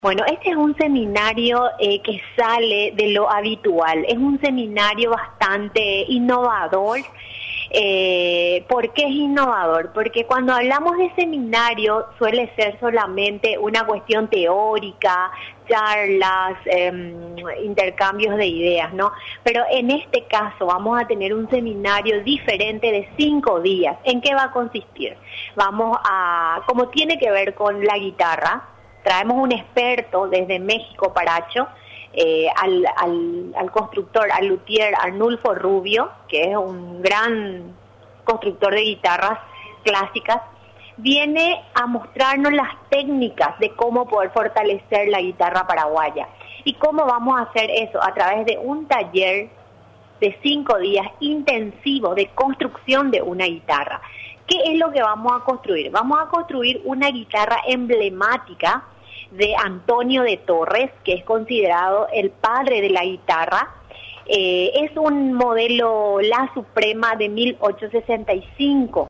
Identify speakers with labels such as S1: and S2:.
S1: Bueno, este es un seminario que sale de lo habitual. Es un seminario bastante innovador. ¿Por qué es innovador? Porque cuando hablamos de seminario suele ser solamente una cuestión teórica, charlas, intercambios de ideas, ¿no? Pero en este caso vamos a tener un seminario diferente de 5 días. ¿En qué va a consistir? Como tiene que ver con la guitarra, traemos un experto desde México, Paracho, al constructor, al luthier Arnulfo Rubio, que es un gran constructor de guitarras clásicas. Viene a mostrarnos las técnicas de cómo poder fortalecer la guitarra paraguaya. ¿Y cómo vamos a hacer eso? A través de un taller de 5 días intensivo de construcción de una guitarra. ¿Qué es lo que vamos a construir? Vamos a construir una guitarra emblemática de Antonio de Torres, que es considerado el padre de la guitarra. Es un modelo La Suprema de 1865.